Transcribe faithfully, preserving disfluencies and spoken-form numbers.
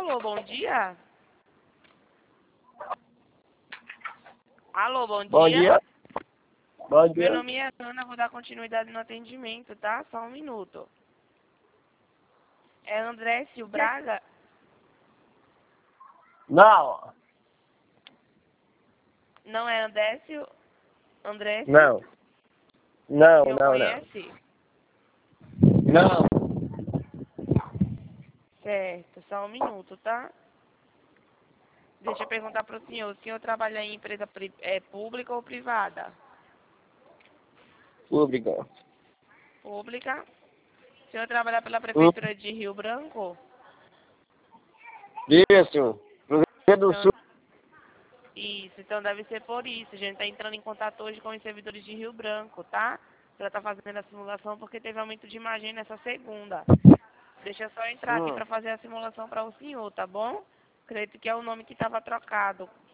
Alô, bom dia. Alô, bom dia. Bom dia. Bom Meu dia. nome é Ana, vou dar continuidade no atendimento, tá? Só um minuto. É Andrécio Braga? Não. Não é Andrécio? Andrécio? Não. Não, O senhor não, conhece? não. Não. Certo, só um minuto, tá? Deixa eu perguntar para o senhor. O senhor trabalha em empresa pri- é, pública ou privada? Pública. Pública. O senhor trabalha pela Hum. Prefeitura de Rio Branco? Isso. Cruzeiro do Sul. Então, isso, então deve ser por isso. A gente está entrando em contato hoje com os servidores de Rio Branco, tá? Para estar fazendo a simulação porque teve aumento de imagem nessa segunda. Deixa eu só entrar aqui Hum. para fazer a simulação para o senhor, tá bom? Acredito que é o nome que estava trocado.